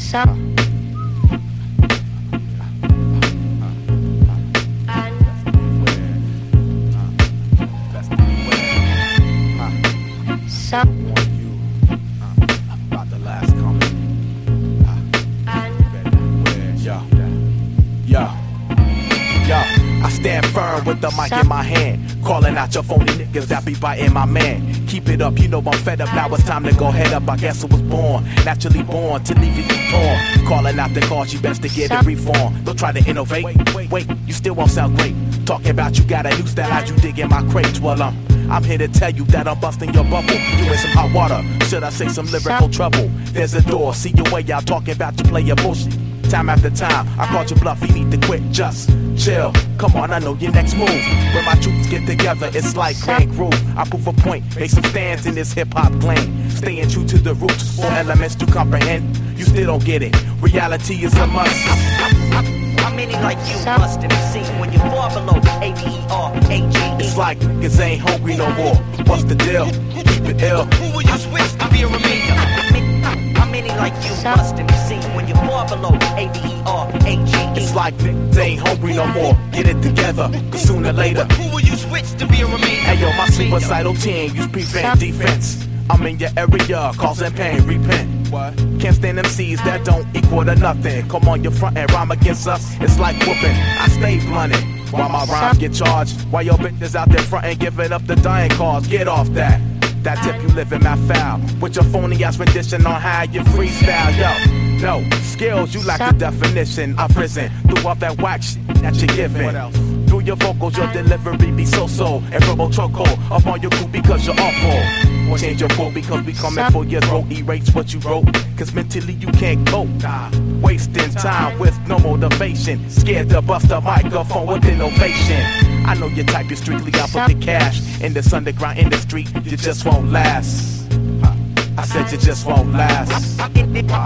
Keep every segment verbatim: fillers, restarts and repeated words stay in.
Some. Some. About the last comment. Yo, yo, yo. I stand firm with the mic in my hand, calling out your phony niggas that be biting my man. Keep it up, you know I'm fed up. Now it's time to go head up. I guess I was born, naturally born to leave you torn. Calling out the cause, you best to get it reformed. Don't try to innovate. Wait, wait, you still won't sound great. Talking about you got a new style as you dig in my crates. Well, um. I'm here to tell you that I'm busting your bubble. You in some hot water, should I say some lyrical trouble? There's a door, see your way out talking about you play your bullshit. Time after time, I called you bluff, you need to quit, just chill. Come on, I know your next move. When my troops get together, it's like Grand Groove. I prove a point, make some stands in this hip-hop lane. Staying true to the roots, four elements to comprehend. You still don't get it, reality is a must. How many like you must have seen when you fall below A B E R A G E? It's like niggas ain't hungry no more. What's the deal? Keep it ill. Who will you switch to be a remainder? How many like you must have seen when you fall below A B E R A G E? It's like niggas ain't hungry no more. Get it together, cause sooner or later. Who will you switch to be a remainder? Hey yo, my suicidal team use prevent defense. I'm in your area, causing pain, repent. What? Can't stand M Cs that don't equal to nothing. Come on your front and rhyme against us, it's like whooping. I stay blunted while my rhymes get charged. While your bitches out there front and giving up the dying cause. Get off that. That tip you living my foul. With your phony ass rendition on how you freestyle, yo. No, skills, you lack the definition of prison. Through all that whack shit that you're giving. What else? Through your vocals, your delivery be so-so. And promo choco up on your crew because you're awful. Change your quote because we coming for your throat. Erase what you wrote, cause mentally you can't cope. Nah. Wasting time with no motivation. Scared to bust a microphone with innovation. I know your type is strictly out for the cash. In this underground industry, you just won't last. I said you just won't last. How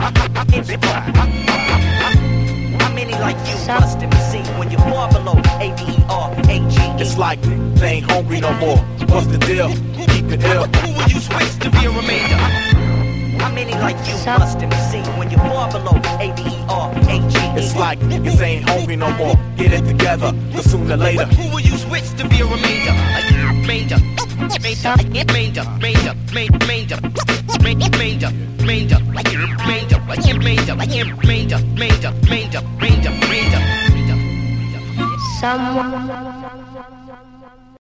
many like you must have seen when you fall below A B E R A G E? It's like they ain't hungry no more. What's the deal? Keep it ill. Who will you switch to be a remainder? How many like you must have seen when you fall below A B E R A G E? It's like niggas ain't hungry no more. Get it together, cause sooner or later. Who will you switch to be a remainder? Remainder, remainder, remainder, remainder, remainder, remainder, remainder, remainder, remainder, remainder, remainder, remainder, remainder. Someone